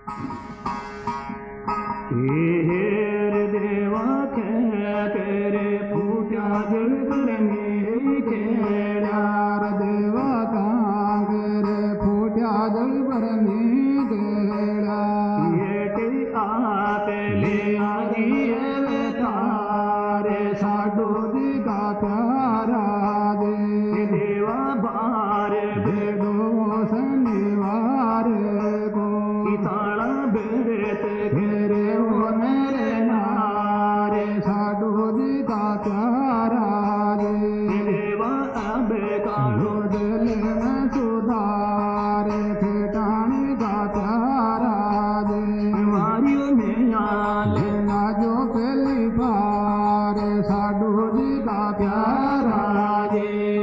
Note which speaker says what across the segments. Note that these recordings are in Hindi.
Speaker 1: हेर देवा के तेरे फूटा जल करने खेड़ार देवा कांगरे फूटा जल करने खेड़ा ये आप ले आइए तारे साडो जी का प्यारा दे देवा बार भेड़ो शनिवार को ताला बेरत घेरे वो मेरे नारे साडो जी का प्यारा दे देवा अब कालो दिल में सुधारे ठिकाने का प्यारा दे मारियो में लेना जो पहली बार साडो जी का प्यारा दे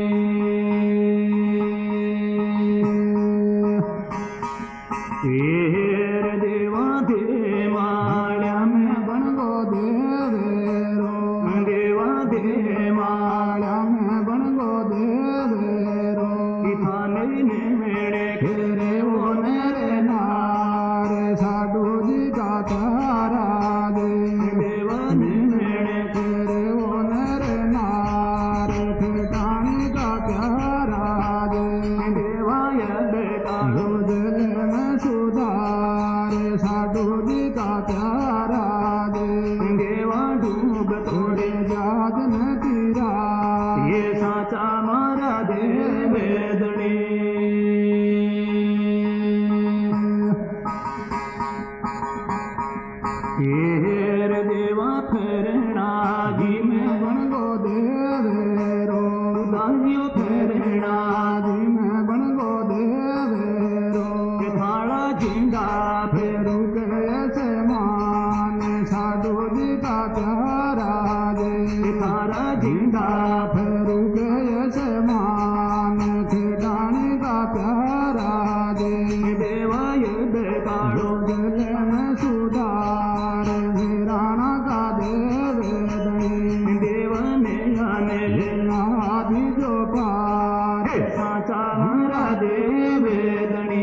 Speaker 1: हेर देवा दे माल्या में बन गो देवेरो देवा दे माल्या में बन गो देवेरो थाने ने मेरे घेरे वो मेरे नारे साडू जी का प्यारा दे देवा ने मेरे घेरे वो मेरे नारे ठिकाने का प्यारा दे देवा ये बेटा दिल में सुधारे साडू जी का प्यारा दे देवा डूब थोड़े जाग न तीरा ये साचा मारा दे वेदनी हेर देवा फेरना जी में बन गो देवेरो दाइयो फेरना जी में बन गो देवेरो थाड़ा झिंगा फेरू कैसे मान साधु जी का प्यारा दे थारा झिंगा फेरू कैसे मान ठिकाने का प्यारा दे देवा ये बेकारो दिल में सुधार राणा का देवेदनी देवा ने आने लेना भी जो पार साचा मारा देवेदनी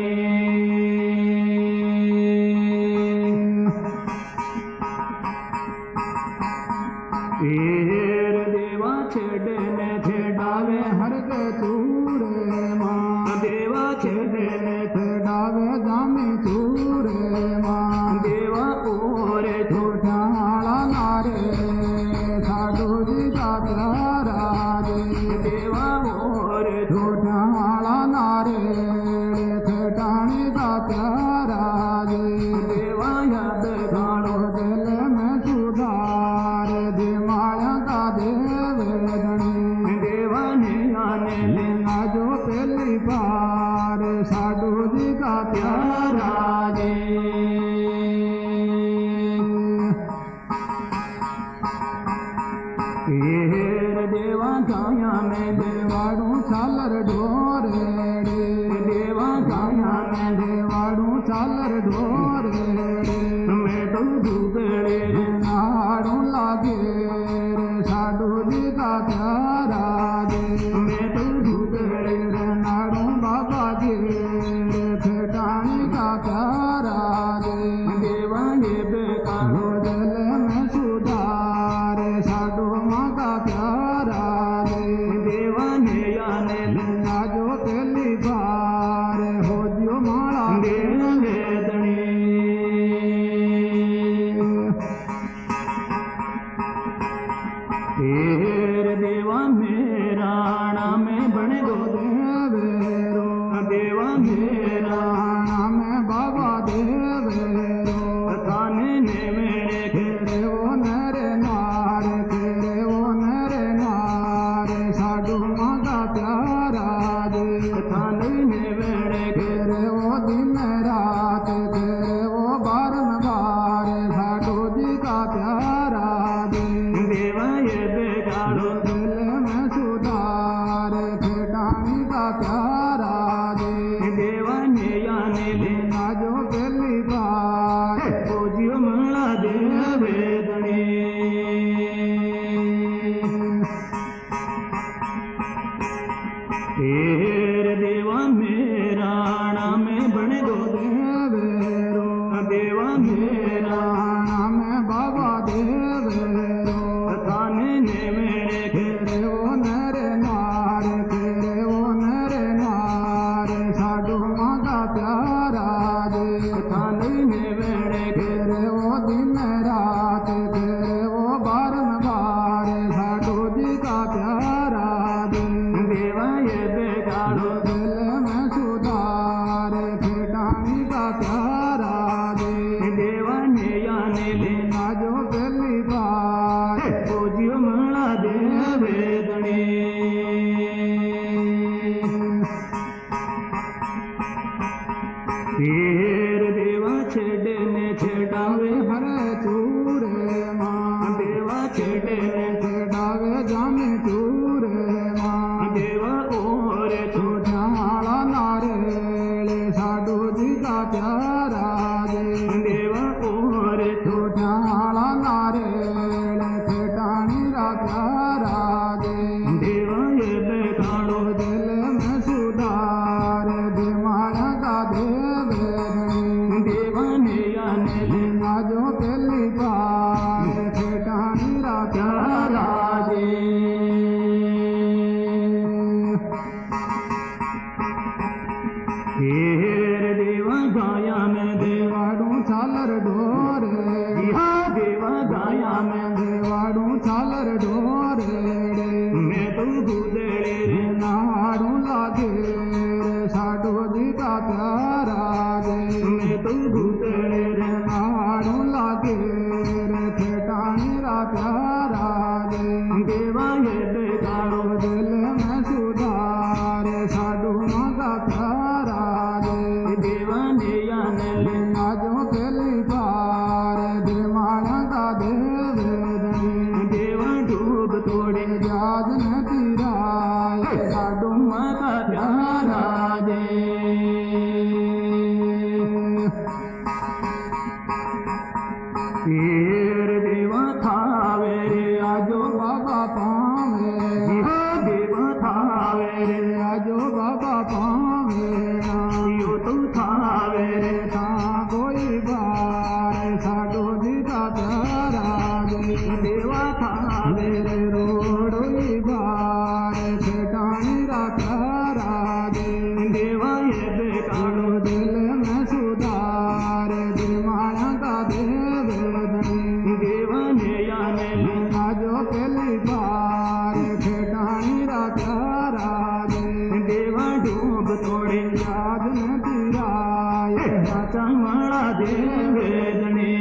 Speaker 1: हेर देवा छेड़ने छेड़ावे हर के चूरे माँ देवा छेड़ने छेड़ावे जामी चूरे माँ देवा और छोटाला नारे साधु जी का प्यारा दे देवा और छोटाला नारे ठिकाने का प्यारा दे देवा याद गाड़ो दिल में सुधार दिमाया का देवेदनी देवा ने आने लेना जो पहली बार साधु जी का प्यारा दे हेर देवा गाया में देवाड़ू चालर ढोरे देवा गाया में देवाड़ू चालर ढोरे मैं तो दुगड़े नाड़ू लागे साधु जी का प्यारा दे मैं तो दुगड़े नाड़ू बाबा जी ठिकाने का प्यारा दे देवा ये बेकारो दिल में सुधार साधु माँ का प्यारा दे देवा ने आने लेना जो पहली बार हो दियो माला देवेदनी हेर देवा मेरा नाम बन गो देवेरो देवा मेरा नाम बाबा देवेरो थाने ने मेरे घेरे वो नरे नार घेरे वो नरे नार साडू माँ का प्यारा दे थाने ने मेरे घेरे वो दिन रात घेरे वो बारंबार साडू जी का प्यारा दे देवा ये बेगाड़ो दिल में सुधार ठिकाने का प्यारा दे देवा ने आने लेना जो पहली बार पूजियो मला देवेदनी हेर देवा मेरा नाम बन गो देवे मेरा नाम बाबा देवेरो थाने ने मेरे खेरे वो नर नार खेरे वो नर नार साधु माँ का प्यारा जे थाने ने मेरे खेरे वो दिन रात खेरे वो बारंबार साधु जी का प्यारा जे देवा ये बेगाड़ो दिल में सुधार खेडानी का प्यारा जे देवा ने याने लेना जो पहली बार पूजियो मणा दे वेदनी हेर देवा छेड़े ने छेड़ावे हर चूरे माँ देवा छेड़े ने छेड़ावे जामे चूरे माँ देवा और छोटाला नारेले साधु जी का प्यारा जे देवा और छोटाला नारेले खेटानी का प्यारा जे देवा ये बेगाड़ो दिल में सुधार दिमाया का देवेरणी देवा ने याने लेना जो पहली बार खेटानी का प्यारा जे हेर देवा गाया में देवाड़ू छालर डोरे देवा गाया में देवाड़ू छालर डोरे मैं तू गुदेड़े रे नाड़ू लागे रे साधु जी का प्यारा जे मैं तू गुदेड़े रे नाड़ू लागे रे खेटानी का प्यारा जे देवा ये बेगाड़ो दिल में सुधार साधु माँ का प्यारा जे देवा ने याने लेना जो पहली बार दिमाया का देवेरणी देवा डूब तोड़े जाज न तिराय साधु माँ का प्यारा जे हेर देवा थावे रे आजो बाबा पावे देवा थावे रे आजो बाबा पावे यो तू थावे रे था कोई बार साधु जी का प्यारा जे देवा थावे रे रोड़ोई बार खेटानी का प्यारा जे देवा ये बेगाड़ो दिल में सुधार दिमाया का देवेरणी देवा ने याने लेना जो पहली बार खेटानी का प्यारा जे देवा डूब तोड़े याद न तिराय साचा मणा दे वेदनी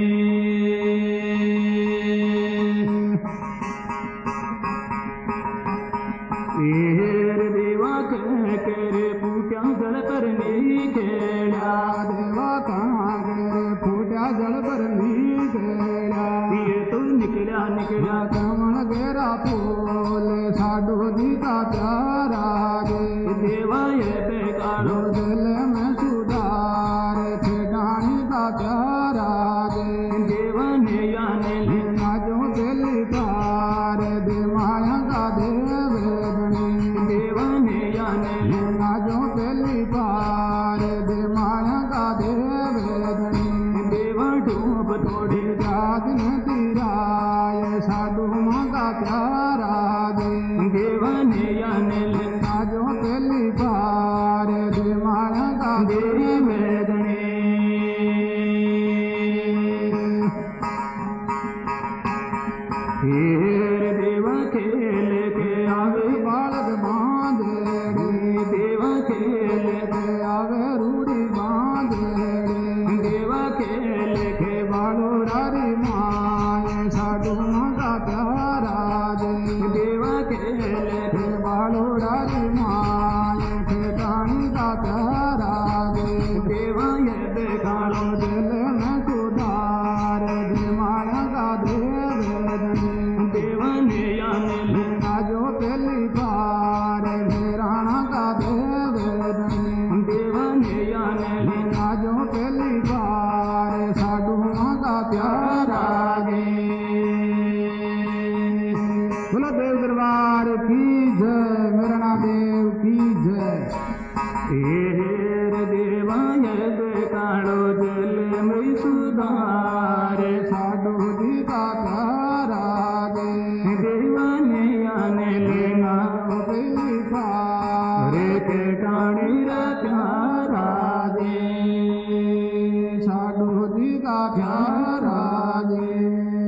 Speaker 1: हेर देवा के फूट्या जल पर नी खेड़ा देवा कहाँ गे फूट्या जल पर नी खेड़ा ये तो निकला निकला कमल गेरा फूल साधु जी का प्यारा जे देवा ये बेगाड़ो दिल में सुधार खेडानी का प्यारा जे देवा ने याने लेना जो पहली बार दिमाया का देवेरणी देवा ने याने लेना जो पहली बार दिमाया का देवेरणी देवा डूब तोड़े जाज न तिराय साधु माँ का प्यारा जे देवा ने याने लेना जो पहली बार दिमाया का देवेरणी हेर देवा खेल के आवे बालक बांधेड़े देवा खेल के आवे रूढ़ी बांधेड़े देवा खेल के बालो रारी माए साधु माँ का प्यारा जे देवा खेल के बालो रारी माए खेटानी का प्यारा जे देवा ये बेगाड़ो दिल में सुधार दिमाया का देवेरणी देवा ने याने लेना जो पहली बार राणा का देवेरणी देवा ने याने लेना जो पहली बार साधु माँ का प्यारा गे बोलो देव दरबार की जय मेरा देव की जय हेर देवा ये बेगाड़ो दिल में सुधारे
Speaker 2: साधु जी का प्यारा गे
Speaker 1: दीवाने आने लेना
Speaker 2: रे
Speaker 1: के टाणी रा प्यारा दे
Speaker 2: साधु जी का प्यारा गे